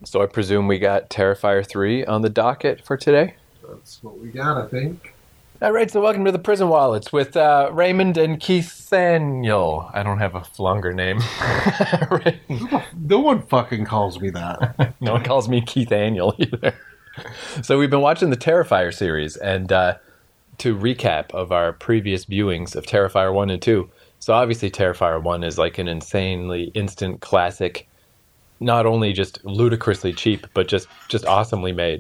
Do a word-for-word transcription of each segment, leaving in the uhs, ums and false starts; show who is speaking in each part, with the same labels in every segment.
Speaker 1: So I presume we got Terrifier three on the docket for today?
Speaker 2: That's what we got, I think.
Speaker 1: All right, so welcome to the Prison Wallets with uh, Raymond and Keith Daniel. I don't have a longer name.
Speaker 2: No one fucking calls me that.
Speaker 1: No one calls me Keith Daniel either. So we've been watching the Terrifier series, and uh, to recap of our previous viewings of Terrifier one and two. So obviously Terrifier one is like an insanely instant classic, not only just ludicrously cheap, but just, just awesomely made.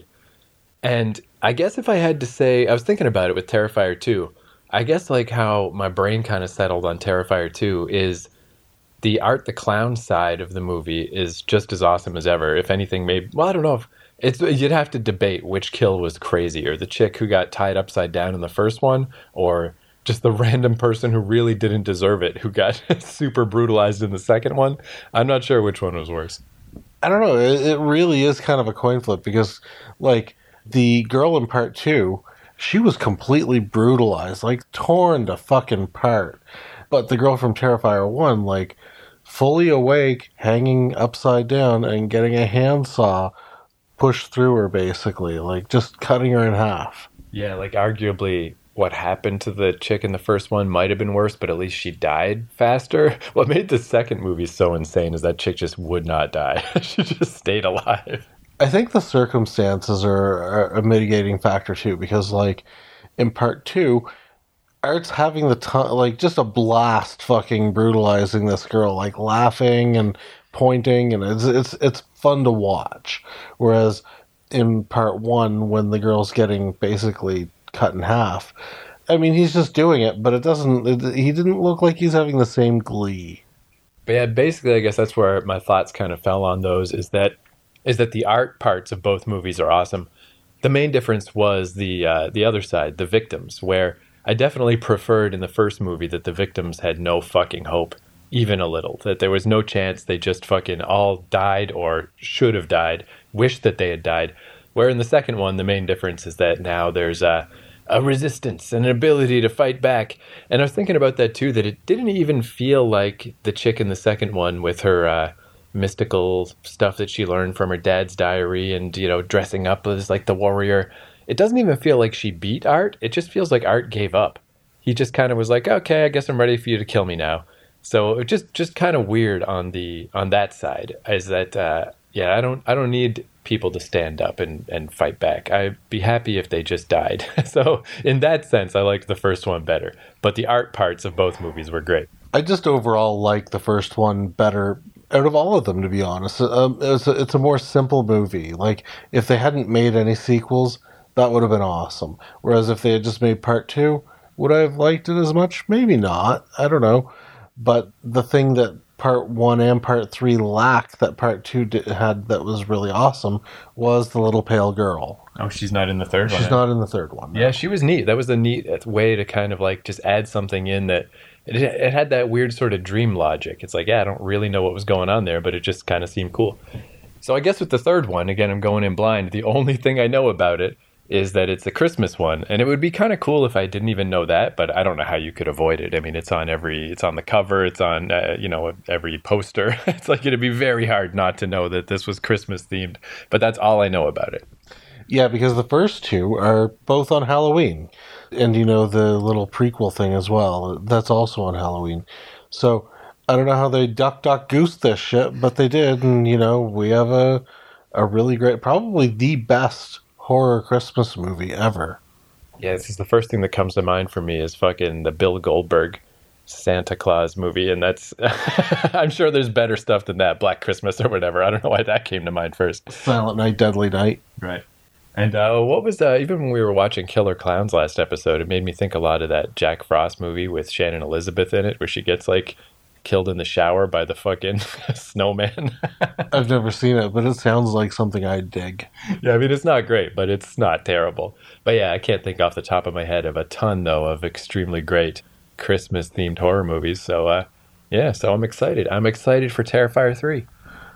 Speaker 1: And I guess if I had to say, I was thinking about it with Terrifier two. I guess like how my brain kind of settled on Terrifier two is the Art the Clown side of the movie is just as awesome as ever. If anything, maybe, well, I don't know if it's, you'd have to debate which kill was crazier, the chick who got tied upside down in the first one, or just the random person who really didn't deserve it, who got super brutalized in the second one. I'm not sure which one was worse.
Speaker 2: I don't know. It, it really is kind of a coin flip because, like, the girl in part two, she was completely brutalized, like torn to fucking apart. But the girl from Terrifier one, like, fully awake, hanging upside down, and getting a handsaw pushed through her, basically, like just cutting her in half.
Speaker 1: Yeah, like arguably what happened to the chick in the first one might have been worse, but at least she died faster. What made the second movie so insane is that chick just would not die. She just stayed alive.
Speaker 2: I think the circumstances are, are a mitigating factor too, because like in part two, Art's having the time, like just a blast, fucking brutalizing this girl, like laughing and pointing, and it's it's it's fun to watch. Whereas in part one, when the girl's getting basically cut in half, I mean, he's just doing it, but it doesn't. It, he didn't look like he's having the same glee.
Speaker 1: But yeah, basically, I guess that's where my thoughts kind of fell on those. Is that is that the art parts of both movies are awesome. The main difference was the uh, the other side, the victims, where I definitely preferred in the first movie that the victims had no fucking hope, even a little. That there was no chance, they just fucking all died or should have died, wished that they had died. Where in the second one, the main difference is that now there's a, a resistance and an ability to fight back. And I was thinking about that too, that it didn't even feel like the chick in the second one with her uh, mystical stuff that she learned from her dad's diary and, you know, dressing up as like the warrior. It doesn't even feel like she beat Art. It just feels like Art gave up. He just kind of was like, okay, I guess I'm ready for you to kill me now. So it just, just kind of weird on the on that side is that, uh, yeah, I don't I don't need people to stand up and, and fight back. I'd be happy if they just died. So in that sense, I liked the first one better. But the art parts of both movies were great.
Speaker 2: I just overall like the first one better out of all of them, to be honest. Um, it's, a, it's a more simple movie. Like, if they hadn't made any sequels, that would have been awesome. Whereas if they had just made part two, would I have liked it as much? Maybe not. I don't know. But the thing that part one and part three lacked that part two did, had that was really awesome was the little pale girl.
Speaker 1: Oh, she's not in the third
Speaker 2: she's
Speaker 1: one.
Speaker 2: She's not in the third one. No.
Speaker 1: Yeah, she was neat. That was a neat way to kind of like just add something in that it, it had that weird sort of dream logic. It's like, yeah, I don't really know what was going on there, but it just kind of seemed cool. So I guess with the third one, again, I'm going in blind. The only thing I know about it is that it's a Christmas one, and it would be kind of cool if I didn't even know that, but I don't know how you could avoid it. I mean, it's on every, it's on the cover, it's on, uh, you know, every poster. It's like it'd be very hard not to know that this was Christmas themed, but that's all I know about it.
Speaker 2: Yeah, because the first two are both on Halloween, and you know, the little prequel thing as well, that's also on Halloween. So I don't know how they duck, duck, goose this shit, but they did, and you know, we have a, a really great, probably the best horror Christmas movie ever.
Speaker 1: Yeah, this is the first thing that comes to mind for me is fucking the Bill Goldberg Santa Claus movie, and that's I'm sure there's better stuff than that, Black Christmas or whatever. I don't know why that came to mind first.
Speaker 2: Silent Night, Deadly Night.
Speaker 1: Right. And uh, what was uh, even when we were watching Killer Clowns last episode, it made me think a lot of that Jack Frost movie with Shannon Elizabeth in it, where she gets like killed in the shower by the fucking snowman.
Speaker 2: I've never seen it, but it sounds like something I'd dig.
Speaker 1: Yeah, I mean, it's not great, but it's not terrible. But yeah, I can't think off the top of my head of a ton, though, of extremely great Christmas-themed horror movies. So, uh, yeah, so I'm excited. I'm excited for Terrifier three.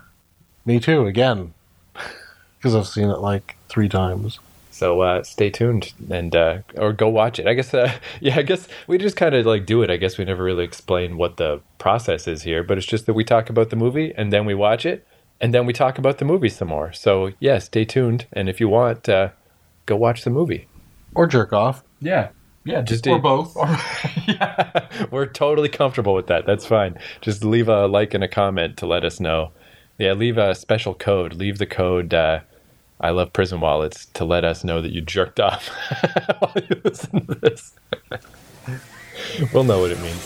Speaker 2: Me too, again. Because I've seen it like three times.
Speaker 1: So uh, stay tuned and uh, or go watch it. I guess, uh, yeah, I guess we just kind of like do it. I guess we never really explain what the process is here, but it's just that we talk about the movie and then we watch it and then we talk about the movie some more. So yeah, stay tuned. And if you want, uh, go watch the movie.
Speaker 2: Or jerk off.
Speaker 1: Yeah. Yeah, just
Speaker 2: or both.
Speaker 1: Yeah, we're totally comfortable with that. That's fine. Just leave a like and a comment to let us know. Yeah, leave a special code. Leave the code uh, I love prison wallets to let us know that you jerked off while you listen to this. We'll know what it means.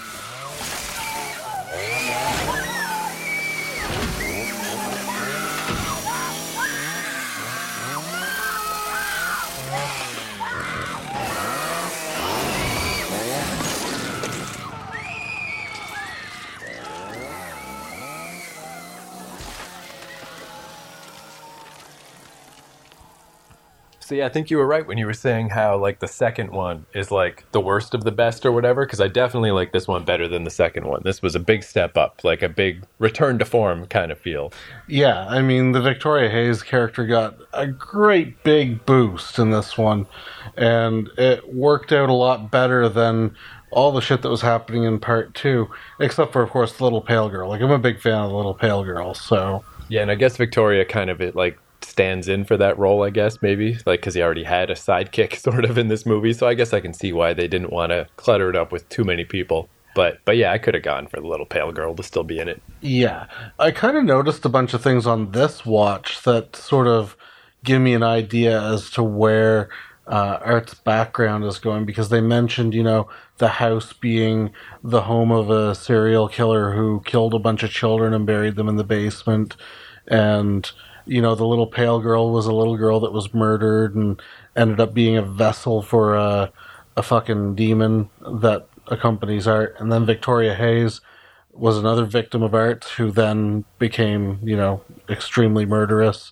Speaker 1: So yeah, I think you were right when you were saying how like the second one is like the worst of the best or whatever, because I definitely like this one better than the second one. This was a big step up, like a big return to form kind of feel.
Speaker 2: Yeah, I mean, the Victoria Hayes character got a great big boost in this one, and it worked out a lot better than all the shit that was happening in part two, except for, of course, the Little Pale Girl. Like, I'm a big fan of the Little Pale Girl, so...
Speaker 1: Yeah, and I guess Victoria kind of, it like, stands in for that role, I guess, maybe, like, because he already had a sidekick sort of in this movie, so I guess I can see why they didn't want to clutter it up with too many people. But but yeah, I could have gone for the Little Pale Girl to still be in it.
Speaker 2: Yeah, I kind of noticed a bunch of things on this watch that sort of give me an idea as to where uh, Art's background is going, because they mentioned, you know, the house being the home of a serial killer who killed a bunch of children and buried them in the basement, and... You know, the Little Pale Girl was a little girl that was murdered and ended up being a vessel for a, a fucking demon that accompanies Art. And then Victoria Hayes was another victim of Art who then became, you know, extremely murderous.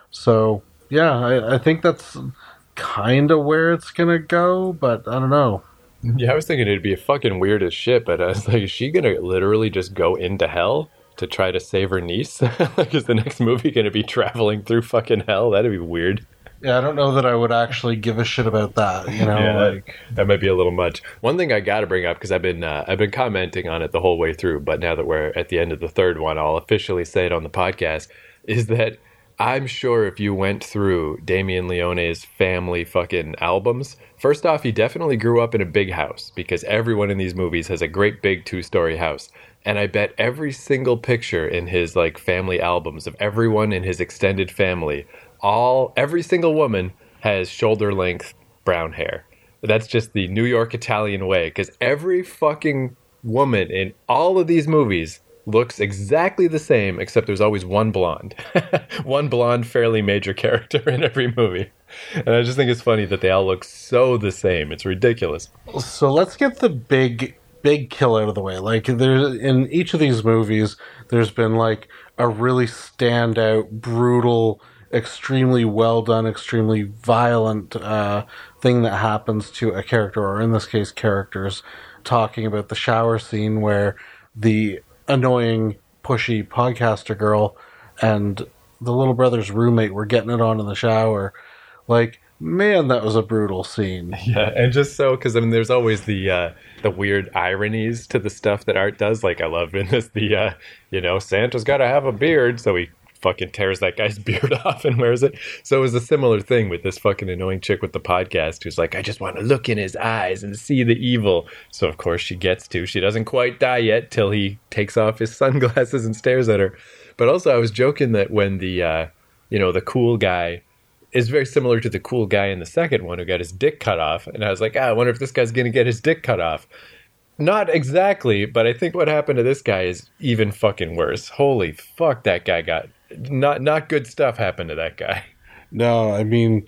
Speaker 2: So, yeah, I, I think that's kind of where it's going to go, but I don't know.
Speaker 1: Yeah, I was thinking it'd be fucking weird as shit, but I was like, is she going to literally just go into hell to try to save her niece? Like, is the next movie going to be traveling through fucking hell? That'd be weird.
Speaker 2: Yeah, I don't know that I would actually give a shit about that. You know,
Speaker 1: yeah,
Speaker 2: like
Speaker 1: that might be a little much. One thing I got to bring up, because I've been uh, I've been commenting on it the whole way through, but now that we're at the end of the third one, I'll officially say it on the podcast. Is that I'm sure if you went through Damien Leone's family fucking albums, first off, he definitely grew up in a big house, because everyone in these movies has a great big two-story house. And I bet every single picture in his like family albums of everyone in his extended family, all every single woman has shoulder length brown hair. That's just the New York Italian way, because every fucking woman in all of these movies looks exactly the same, except there's always one blonde. One blonde, fairly major character in every movie. And I just think it's funny that they all look so the same. It's ridiculous.
Speaker 2: So let's get the big... big kill out of the way. Like, there's in each of these movies, there's been like a really standout, brutal, extremely well done, extremely violent uh, thing that happens to a character, or in this case, characters. Talking about the shower scene where the annoying, pushy podcaster girl and the little brother's roommate were getting it on in the shower. Like, man, that was a brutal scene.
Speaker 1: Yeah, and just so, because I mean, there's always the uh, the weird ironies to the stuff that Art does. Like, I love in this, the, uh, you know, Santa's got to have a beard, so he fucking tears that guy's beard off and wears it. So it was a similar thing with this fucking annoying chick with the podcast who's like, I just want to look in his eyes and see the evil. So, of course, she gets to. She doesn't quite die yet till he takes off his sunglasses and stares at her. But also, I was joking that when the, uh, you know, the cool guy is very similar to the cool guy in the second one who got his dick cut off. And I was like, ah, I wonder if this guy's going to get his dick cut off. Not exactly, but I think what happened to this guy is even fucking worse. Holy fuck, that guy got... Not not good stuff happened to that guy.
Speaker 2: No, I mean,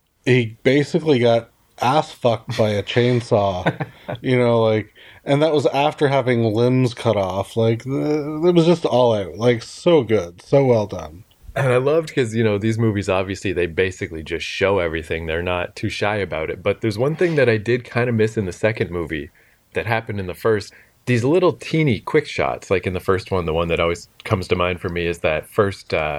Speaker 2: he basically got ass fucked by a chainsaw. You know, like... And that was after having limbs cut off. Like, it was just all out. Like, so good. So well done.
Speaker 1: And I loved because, you know, these movies, obviously, they basically just show everything. They're not too shy about it. But there's one thing that I did kind of miss in the second movie that happened in the first. These little teeny quick shots, like in the first one, the one that always comes to mind for me is that first uh,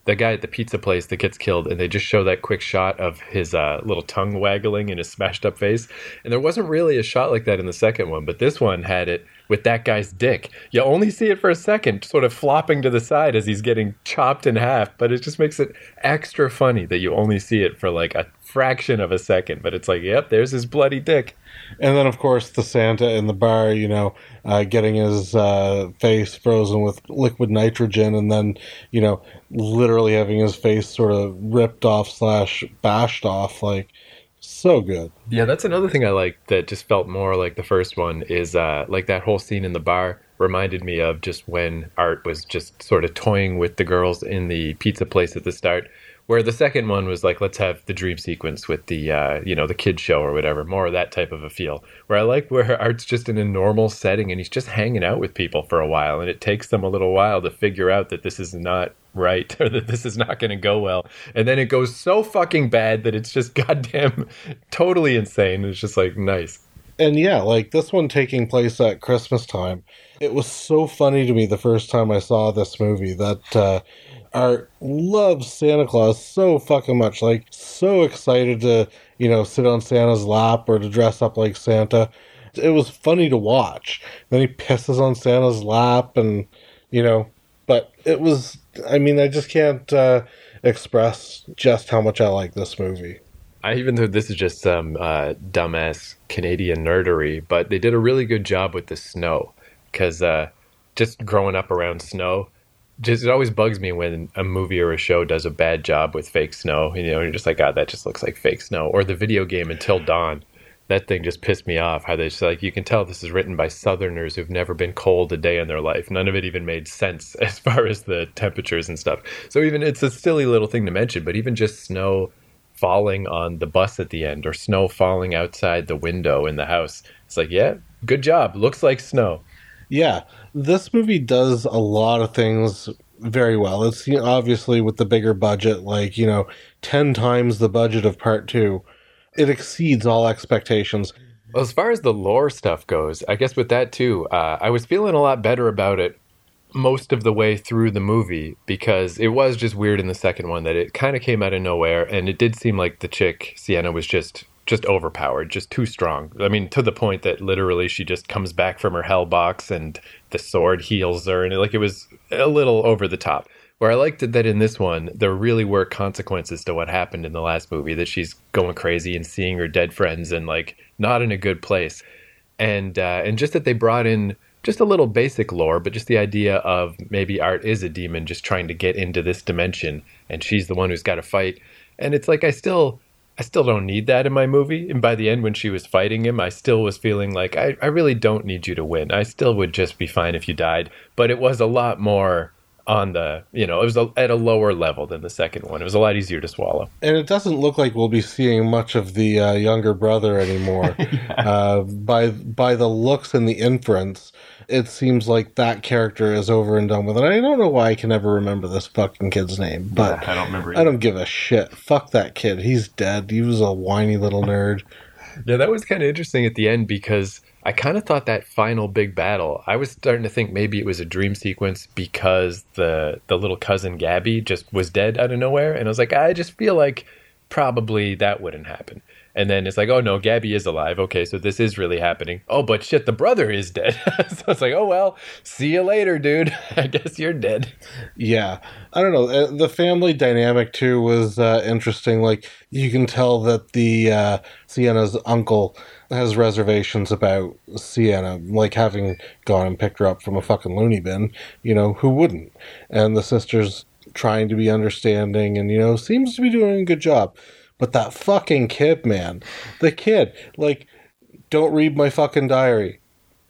Speaker 1: the guy at the pizza place that gets killed, and they just show that quick shot of his uh, little tongue waggling and his smashed up face. And there wasn't really a shot like that in the second one, but this one had it with that guy's dick. You only see it for a second, sort of flopping to the side as he's getting chopped in half, but it just makes it extra funny that you only see it for like a fraction of a second. But it's like, yep, there's his bloody dick.
Speaker 2: And then, of course, the Santa in the bar, you know, uh, getting his uh, face frozen with liquid nitrogen, and then, you know, literally having his face sort of ripped off slash bashed off. Like, so good.
Speaker 1: Yeah, that's another thing I like that just felt more like the first one is uh, like that whole scene in the bar reminded me of just when Art was just sort of toying with the girls in the pizza place at the start. Where the second one was like, let's have the dream sequence with the, uh, you know, the kid show or whatever, more of that type of a feel. Where I like where Art's just in a normal setting and he's just hanging out with people for a while. And it takes them a little while to figure out that this is not right or that this is not going to go well. And then it goes so fucking bad that it's just goddamn totally insane. It's just like, nice.
Speaker 2: And yeah, like this one taking place at Christmas time. It was so funny to me the first time I saw this movie that, uh, Art loves Santa Claus so fucking much, like so excited to, you know, sit on Santa's lap or to dress up like Santa. It was funny to watch. Then he pisses on Santa's lap and, you know, but it was, I mean, I just can't uh, express just how much I like this movie.
Speaker 1: I even though this is just some uh, dumbass Canadian nerdery, but they did a really good job with the snow because uh, just growing up around snow, Just it always bugs me when a movie or a show does a bad job with fake snow. You know, you're just like, God, that just looks like fake snow. Or the video game Until Dawn. That thing just pissed me off. How they just like, you can tell this is written by Southerners who've never been cold a day in their life. None of it even made sense as far as the temperatures and stuff. So even it's a silly little thing to mention, but even just snow falling on the bus at the end or snow falling outside the window in the house. It's like, yeah, good job. Looks like snow.
Speaker 2: Yeah, this movie does a lot of things very well. It's, you know, obviously with the bigger budget, like, you know, ten times the budget of part two. It exceeds all expectations.
Speaker 1: Well, as far as the lore stuff goes, I guess with that too, uh, I was feeling a lot better about it most of the way through the movie because it was just weird in the second one that it kind of came out of nowhere, and it did seem like the chick, Sienna, was just... just overpowered, just too strong. I mean, to the point that literally she just comes back from her hell box and the sword heals her. And it, like, it was a little over the top. Where I liked it that in this one, there really were consequences to what happened in the last movie, that she's going crazy and seeing her dead friends and like not in a good place. And, uh, and just that they brought in just a little basic lore, but just the idea of maybe Art is a demon just trying to get into this dimension and she's the one who's got to fight. And it's like, I still... I still don't need that in my movie. And by the end, when she was fighting him, I still was feeling like, I, I really don't need you to win. I still would just be fine if you died. But it was a lot more on the, you know, it was a, at a lower level than the second one. It was a lot easier to swallow.
Speaker 2: And it doesn't look like we'll be seeing much of the uh, younger brother anymore. yeah. uh, by by the looks and the inference, it seems like that character is over and done with. And I don't know why I can never remember this fucking kid's name, but
Speaker 1: yeah, I don't remember either.
Speaker 2: I don't give a shit. Fuck that kid. He's dead. He was a whiny little nerd.
Speaker 1: Yeah, that was kind of interesting at the end because I kind of thought that final big battle, I was starting to think maybe it was a dream sequence because the the little cousin Gabby just was dead out of nowhere. And I was like, I just feel like probably that wouldn't happen. And then it's like, oh no, Gabby is alive. Okay, so this is really happening. Oh, but shit, the brother is dead. So it's like, oh well, see you later, dude. I guess you're dead.
Speaker 2: Yeah. I don't know. The family dynamic, too, was uh, interesting. Like, you can tell that the uh, Sienna's uncle has reservations about Sienna, like having gone and picked her up from a fucking loony bin. You know, who wouldn't? And the sister's trying to be understanding and, you know, seems to be doing a good job. But that fucking kid, man. The kid. Like, don't read my fucking diary.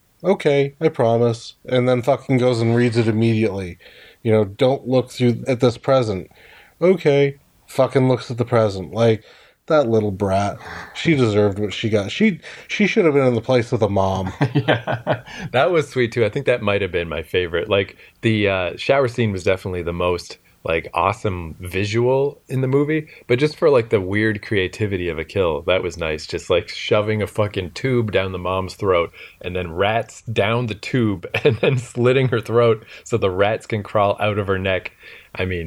Speaker 2: Okay, I promise. And then fucking goes and reads it immediately. You know, don't look through at this present. Okay. Fucking looks at the present. Like, that little brat. She deserved what she got. She she should have been in the place of the mom.
Speaker 1: Yeah, that was sweet, too. I think that might have been my favorite. Like, the uh, shower scene was definitely the most... like awesome visual in the movie, but just for like the weird creativity of a kill, that was nice. Just like shoving a fucking tube down the mom's throat and then rats down the tube and then slitting her throat so the rats can crawl out of her neck. I mean,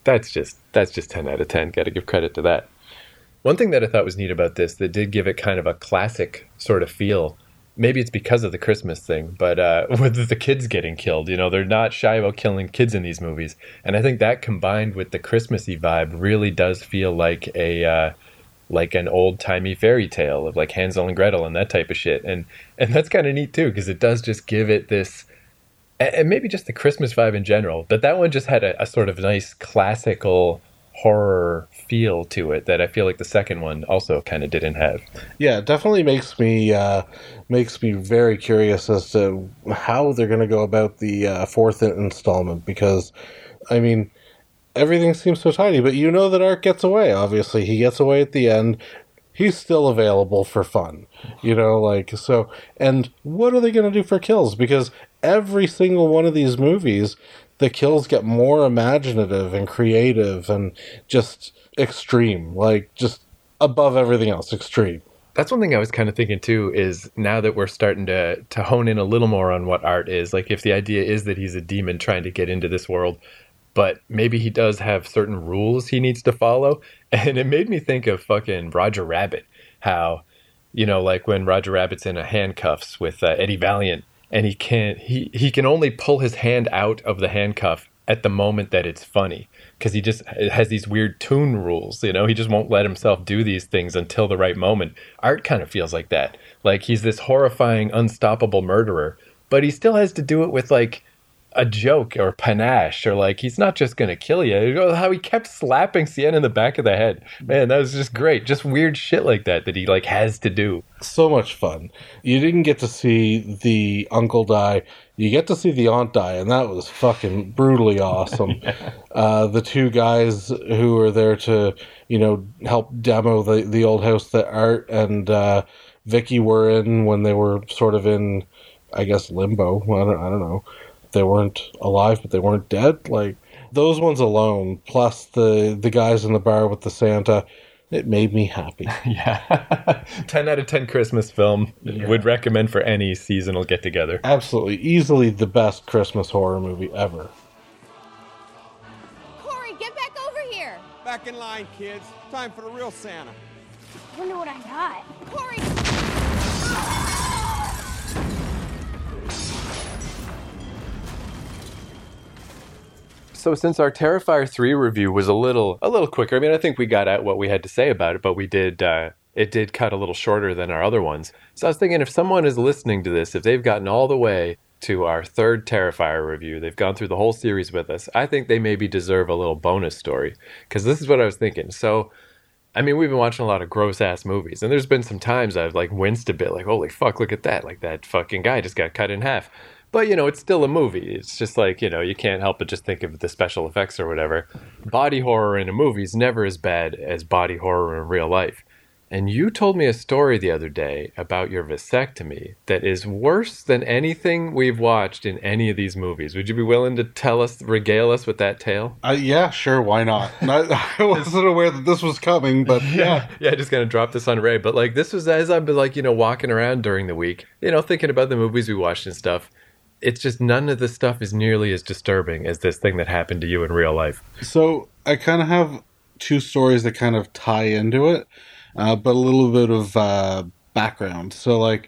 Speaker 1: that's just that's just ten out of ten. Got to give credit to that. One thing that I thought was neat about this that did give it kind of a classic sort of feel, maybe it's because of the Christmas thing, but uh, with the kids getting killed, you know, they're not shy about killing kids in these movies. And I think that combined with the Christmassy vibe really does feel like a uh, like an old-timey fairy tale of like Hansel and Gretel and that type of shit. And and that's kind of neat too, because it does just give it this, and maybe just the Christmas vibe in general, but that one just had a, a sort of nice classical horror feel to it that I feel like the second one also kind of didn't have.
Speaker 2: Yeah, it definitely makes me uh, makes me very curious as to how they're going to go about the uh, fourth installment, because, I mean, everything seems so tiny, but you know that Art gets away, obviously. He gets away at the end. He's still available for fun, you know, like, so, and what are they going to do for kills? Because every single one of these movies, the kills get more imaginative and creative and just extreme, like just above everything else, extreme.
Speaker 1: That's one thing I was kind of thinking too, is now that we're starting to to hone in a little more on what Art is, like if the idea is that he's a demon trying to get into this world, but maybe he does have certain rules he needs to follow. And it made me think of fucking Roger Rabbit, how, you know, like when Roger Rabbit's in a handcuffs with uh, Eddie Valiant, and he can't, he, he can only pull his hand out of the handcuff at the moment that it's funny, because he just has these weird tune rules, you know, he just won't let himself do these things until the right moment. Art kind of feels like that. Like he's this horrifying, unstoppable murderer, but he still has to do it with like a joke or panache, or like he's not just gonna kill you. You know how he kept slapping Sienna in the back of the head, man, that was just great. Just weird shit like that that he like has to do.
Speaker 2: So much fun. You didn't get to see the uncle die, you get to see the aunt die, and that was fucking brutally awesome. Yeah. Uh, the two guys who were there to, you know, help demo the, the old house that Art and uh, Vicky were in when they were sort of in, I guess, limbo. I don't, I don't know. They weren't alive, but they weren't dead. Like, those ones alone, plus the the guys in the bar with the Santa, it made me happy.
Speaker 1: Yeah. ten out of ten Christmas film. Yeah. Would recommend for any seasonal get-together.
Speaker 2: Absolutely. Easily the best Christmas horror movie ever.
Speaker 3: Corey, get back over here.
Speaker 4: Back in line, kids. Time for the real Santa.
Speaker 3: I wonder what I got. Corey!
Speaker 1: So since our Terrifier three review was a little a little quicker, I mean, I think we got at what we had to say about it, but we did, uh, it did cut a little shorter than our other ones. So I was thinking, if someone is listening to this, if they've gotten all the way to our third Terrifier review, they've gone through the whole series with us, I think they maybe deserve a little bonus story. Because this is what I was thinking. So, I mean, we've been watching a lot of gross-ass movies, and there's been some times I've, like, winced a bit, like, holy fuck, look at that. Like, that fucking guy just got cut in half. But, you know, it's still a movie. It's just like, you know, you can't help but just think of the special effects or whatever. Body horror in a movie is never as bad as body horror in real life. And you told me a story the other day about your vasectomy that is worse than anything we've watched in any of these movies. Would you be willing to tell us, regale us with that tale?
Speaker 2: Uh, yeah, sure, why not? not I wasn't aware that this was coming, but yeah.
Speaker 1: Yeah, just gonna drop this on Ray. But, like, this was as I've been, like, you know, walking around during the week, you know, thinking about the movies we watched and stuff. It's just none of this stuff is nearly as disturbing as this thing that happened to you in real life.
Speaker 2: So I kind of have two stories that kind of tie into it, uh, but a little bit of uh, background. So, like,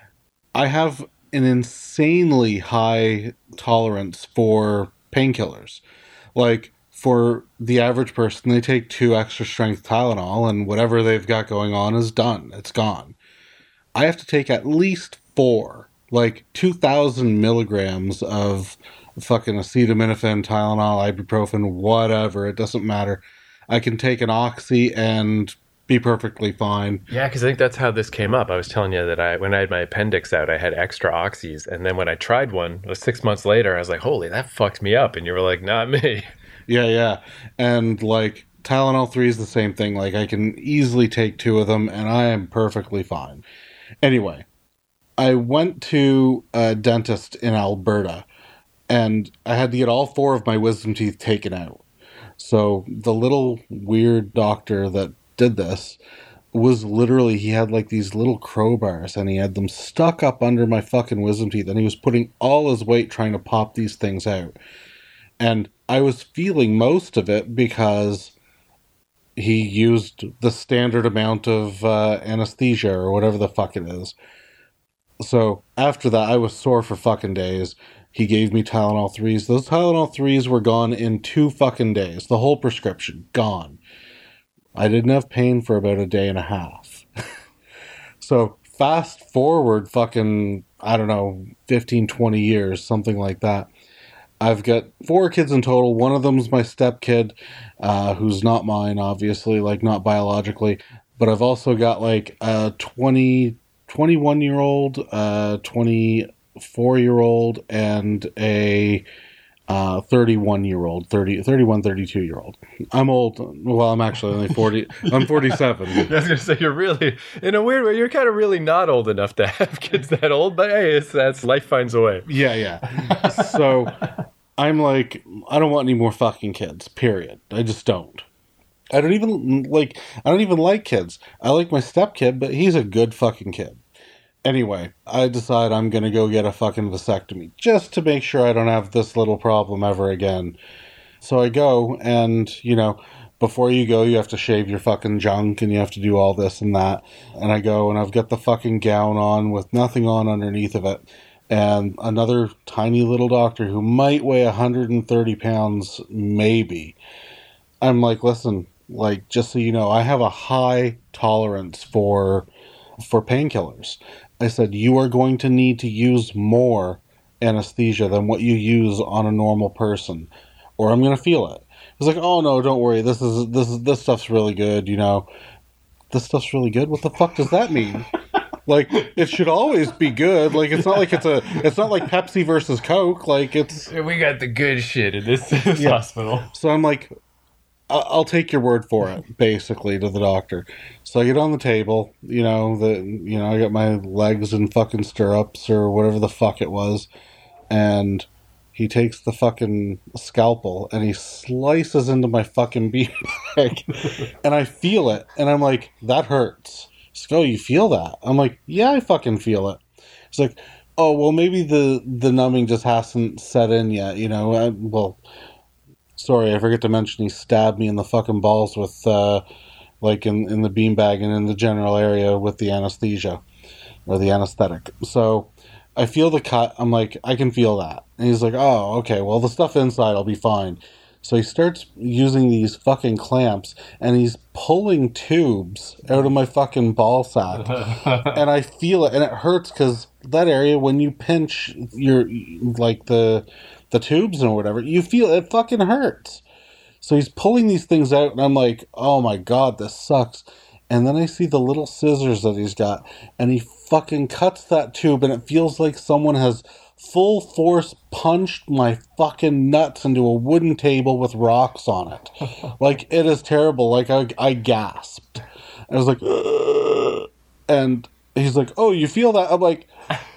Speaker 2: I have an insanely high tolerance for painkillers. Like, for the average person, they take two extra strength Tylenol and whatever they've got going on is done. It's gone. I have to take at least four. Like two thousand milligrams of fucking acetaminophen, Tylenol, ibuprofen, whatever. It doesn't matter. I can take an Oxy and be perfectly fine.
Speaker 1: Yeah, because I think that's how this came up. I was telling you that I, when I had my appendix out, I had extra Oxys. And then when I tried one, it was six months later, I was like, holy, that fucked me up. And you were like, not me.
Speaker 2: Yeah, yeah. And like Tylenol three is the same thing. Like I can easily take two of them and I am perfectly fine. Anyway. I went to a dentist in Alberta, and I had to get all four of my wisdom teeth taken out. So the little weird doctor that did this was literally, he had like these little crowbars, and he had them stuck up under my fucking wisdom teeth, and he was putting all his weight trying to pop these things out. And I was feeling most of it because he used the standard amount of uh, anesthesia or whatever the fuck it is. So after that, I was sore for fucking days. He gave me Tylenol threes. Those Tylenol threes were gone in two fucking days. The whole prescription, gone. I didn't have pain for about a day and a half. So fast forward fucking, I don't know, fifteen, twenty years, something like that. I've got four kids in total. One of them's my stepkid, uh, who's not mine, obviously, like not biologically. But I've also got like a twenty, twenty-one-year-old, a twenty-four-year-old, and a uh, thirty-one-year-old, thirty, thirty-one, thirty-two-year-old. I'm old. Well, I'm actually only forty. I'm forty-seven.
Speaker 1: I was going to say, you're really, in a weird way, you're kind of really not old enough to have kids that old, but hey, it's, that's, life finds a way.
Speaker 2: Yeah, yeah. So I'm like, I don't want any more fucking kids, period. I just don't. I don't even, like, I don't even like kids. I like my stepkid, but he's a good fucking kid. Anyway, I decide I'm going to go get a fucking vasectomy just to make sure I don't have this little problem ever again. So I go, and, you know, before you go, you have to shave your fucking junk, and you have to do all this and that. And I go, and I've got the fucking gown on with nothing on underneath of it. And another tiny little doctor who might weigh one hundred thirty pounds, maybe. I'm like, listen, like, just so you know, I have a high tolerance for for painkillers. I said, you are going to need to use more anesthesia than what you use on a normal person, or I'm going to feel it. He's like, oh no, don't worry. This is this is this stuff's really good. You know, this stuff's really good. What the fuck does that mean? Like, it should always be good. Like, it's not like it's a, it's not like Pepsi versus Coke. Like, it's
Speaker 1: we got the good shit in this, this
Speaker 2: yeah.
Speaker 1: hospital.
Speaker 2: So I'm like, I'll take your word for it, basically, to the doctor. So I get on the table, you know, the you know, I got my legs in fucking stirrups or whatever the fuck it was, and he takes the fucking scalpel and he slices into my fucking beanbag, and I feel it, and I'm like, that hurts. He's like, oh, you feel that? I'm like, yeah, I fucking feel it. He's like, oh, well, maybe the, the numbing just hasn't set in yet, you know, I, well... Sorry, I forget to mention he stabbed me in the fucking balls with, uh, like, in, in the beanbag and in the general area with the anesthesia, or the anesthetic. So, I feel the cut, I'm like, I can feel that. And he's like, oh, okay, well, the stuff inside will be fine. So he starts using these fucking clamps, and he's pulling tubes out of my fucking ball sack. And I feel it, and it hurts, because that area, when you pinch your, like, the... the tubes and whatever, you feel it fucking hurts. So he's pulling these things out, and I'm like, oh my god, this sucks. And then I see the little scissors that he's got, and he fucking cuts that tube, and it feels like someone has full force punched my fucking nuts into a wooden table with rocks on it. Like, it is terrible. Like, I, I gasped. I was like, ugh. And he's like, oh, you feel that? I'm like,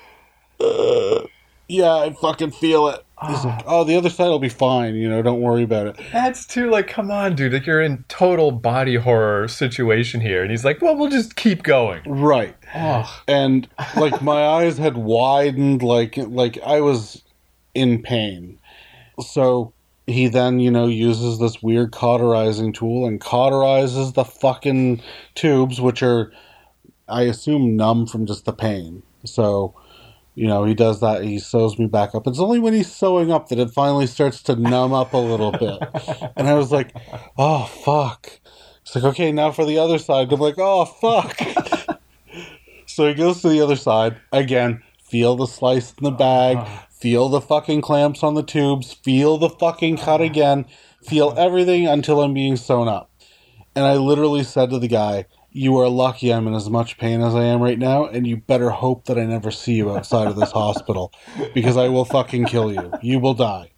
Speaker 2: ugh. Yeah, I fucking feel it. He's like, oh, the other side will be fine, you know, don't worry about it.
Speaker 1: That's too, like, come on, dude. Like, you're in total body horror situation here. And he's like, well, we'll just keep going.
Speaker 2: Right.
Speaker 1: Oh.
Speaker 2: And, like, my eyes had widened, like, like I was in pain. So he then, you know, uses this weird cauterizing tool and cauterizes the fucking tubes, which are, I assume, numb from just the pain. So... you know, he does that, he sews me back up. It's only when he's sewing up that it finally starts to numb up a little bit. And I was like, oh, fuck. It's like, okay, now for the other side. I'm like, oh, fuck. So he goes to the other side. Again, feel the slice in the bag. Feel the fucking clamps on the tubes. Feel the fucking cut again. Feel everything until I'm being sewn up. And I literally said to the guy, you are lucky I'm in as much pain as I am right now, and you better hope that I never see you outside of this hospital, because I will fucking kill you. You will die.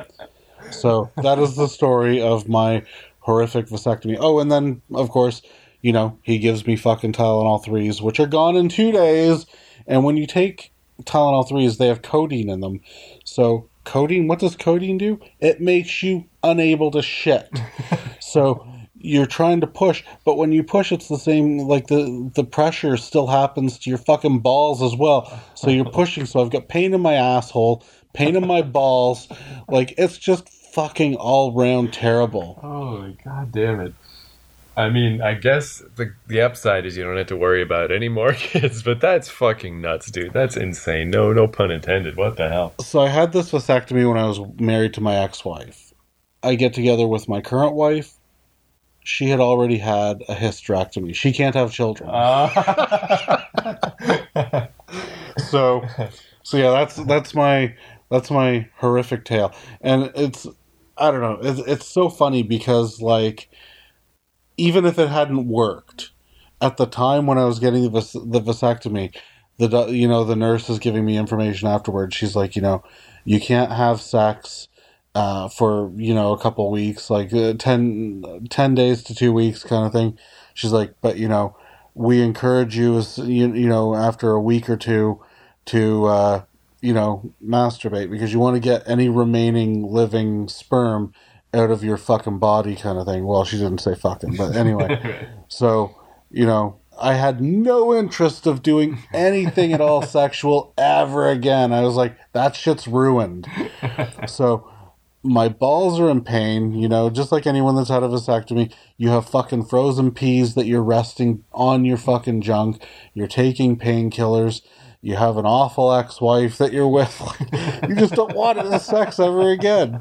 Speaker 2: So that is the story of my horrific vasectomy. Oh, and then, of course, you know, he gives me fucking Tylenol threes, which are gone in two days, and when you take Tylenol threes, they have codeine in them. So codeine, what does codeine do? It makes you unable to shit. So... you're trying to push, but when you push, it's the same, like the, the pressure still happens to your fucking balls as well. So you're pushing, so I've got pain in my asshole, pain in my balls, like, it's just fucking all round terrible.
Speaker 1: Oh, god damn it. I mean, I guess the the upside is you don't have to worry about any more kids, but that's fucking nuts, dude. That's insane. No, no pun intended. What the hell?
Speaker 2: So I had this vasectomy when I was married to my ex-wife. I get together with my current wife. She had already had a hysterectomy. She can't have children.
Speaker 1: Uh.
Speaker 2: so, so yeah, that's that's my that's my horrific tale, and it's I don't know. It's it's so funny because like. Even if it hadn't worked, at the time when I was getting the vas- the vasectomy, the do- you know the nurse is giving me information afterwards. She's like, you know, you can't have sex uh, for you know a couple weeks, like uh, ten, ten days to two weeks kind of thing. She's like, but you know, we encourage you, as you, you know, after a week or two, to uh, you know masturbate because you want to get any remaining living sperm out of your fucking body kind of thing. Well, she didn't say fucking, but anyway. So, you know, I had no interest of doing anything at all sexual ever again. I was like, that shit's ruined. So, my balls are in pain, you know, just like anyone that's had a vasectomy. You have fucking frozen peas that you're resting on your fucking junk. You're taking painkillers. You have an awful ex-wife that you're with. You just don't want to have sex ever again.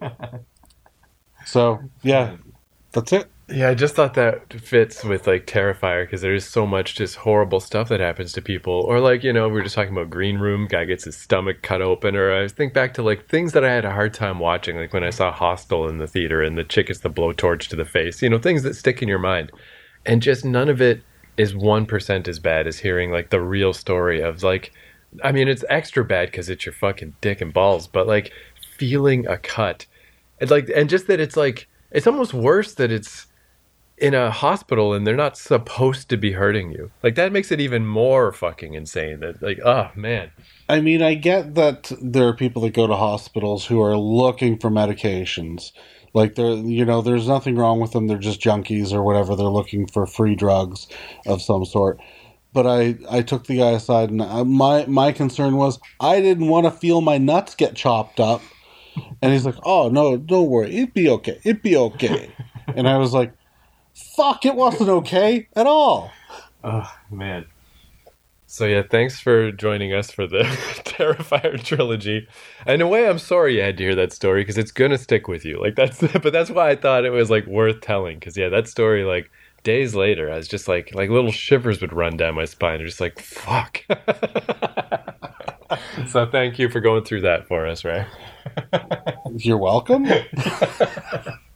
Speaker 2: So, yeah, that's it.
Speaker 1: Yeah, I just thought that fits with, like, Terrifier, because there's so much just horrible stuff that happens to people. Or, like, you know, we were just talking about Green Room, guy gets his stomach cut open. Or I think back to, like, things that I had a hard time watching, like when I saw Hostel in the theater and the chick gets the blowtorch to the face. You know, things that stick in your mind. And just none of it is one percent as bad as hearing, like, the real story of, like... I mean, it's extra bad because it's your fucking dick and balls, but, like, feeling a cut... And like, and just that it's like, it's almost worse that it's in a hospital and they're not supposed to be hurting you. Like, that makes it even more fucking insane. That, like, oh, man.
Speaker 2: I mean, I get that there are people that go to hospitals who are looking for medications. Like, they're, you know, there's nothing wrong with them. They're just junkies or whatever. They're looking for free drugs of some sort. But I, I took the guy aside, and I, my, my concern was I didn't want to feel my nuts get chopped up. And he's like, oh, no, don't worry. It'd be okay. It'd be okay. And I was like, fuck, it wasn't okay at all.
Speaker 1: Oh, man. So, yeah, thanks for joining us for the Terrifier trilogy. In a way, I'm sorry you had to hear that story, because it's going to stick with you. Like, that's, but that's why I thought it was, like, worth telling. Because, yeah, that story, like, days later, I was just like, like, little shivers would run down my spine. They're just like, fuck. So, thank you for going through that for us, Ray.
Speaker 2: You're welcome.